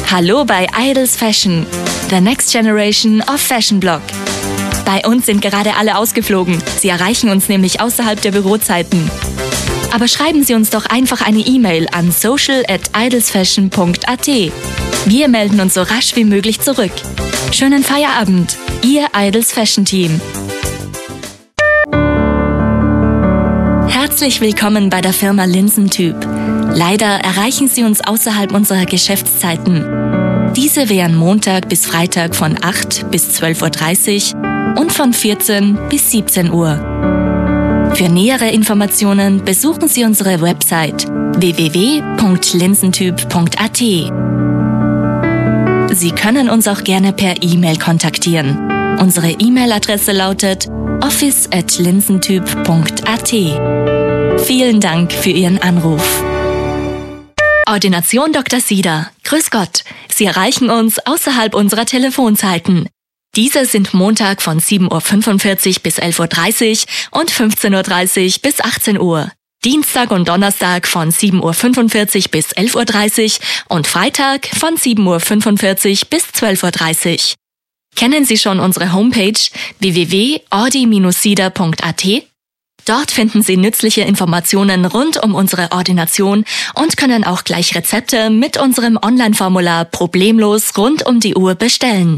Hallo bei Idols Fashion, the next generation of Fashion Blog. Bei uns sind gerade alle ausgeflogen. Sie erreichen uns nämlich außerhalb der Bürozeiten. Aber schreiben Sie uns doch einfach eine E-Mail an social@idolsfashion.at. Wir melden uns so rasch wie möglich zurück. Schönen Feierabend, Ihr Idols Fashion Team. Herzlich willkommen bei der Firma Linsentyp. Leider erreichen Sie uns außerhalb unserer Geschäftszeiten. Diese wären Montag bis Freitag von 8 bis 12.30 Uhr und von 14 bis 17 Uhr. Für nähere Informationen besuchen Sie unsere Website www.linsentyp.at. Sie können uns auch gerne per E-Mail kontaktieren. Unsere E-Mail-Adresse lautet office@linsentyp.at. Vielen Dank für Ihren Anruf. Ordination Dr. Sieder. Grüß Gott. Sie erreichen uns außerhalb unserer Telefonzeiten. Diese sind Montag von 7.45 Uhr bis 11.30 Uhr und 15.30 Uhr bis 18 Uhr. Dienstag und Donnerstag von 7.45 Uhr bis 11.30 Uhr und Freitag von 7.45 Uhr bis 12.30 Uhr. Kennen Sie schon unsere Homepage www.ordi-sieder.at? Dort finden Sie nützliche Informationen rund um unsere Ordination und können auch gleich Rezepte mit unserem Online-Formular problemlos rund um die Uhr bestellen.